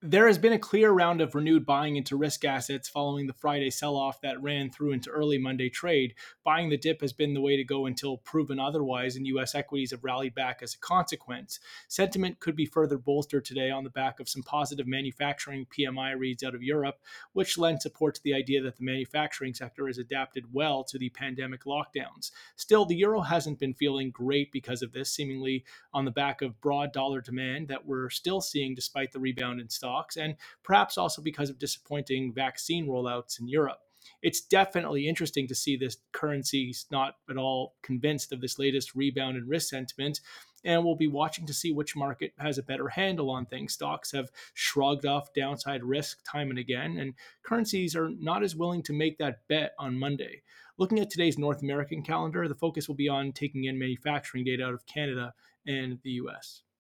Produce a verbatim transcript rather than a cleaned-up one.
There has been a clear round of renewed buying into risk assets following the Friday sell off that ran through into early Monday trade. Buying the dip has been the way to go until proven otherwise, and U S equities have rallied back as a consequence. Sentiment could be further bolstered today on the back of some positive manufacturing P M I reads out of Europe, which lend support to the idea that the manufacturing sector has adapted well to the pandemic lockdowns. Still, the euro hasn't been feeling great because of this, seemingly on the back of broad dollar demand that we're still seeing despite the rebound in stocks stocks, and perhaps also because of disappointing vaccine rollouts in Europe. It's definitely interesting to see this currency not at all convinced of this latest rebound in risk sentiment. And we'll be watching to see which market has a better handle on things. Stocks have shrugged off downside risk time and again, and currencies are not as willing to make that bet on Monday. Looking at today's North American calendar, the focus will be on taking in manufacturing data out of Canada and the U S.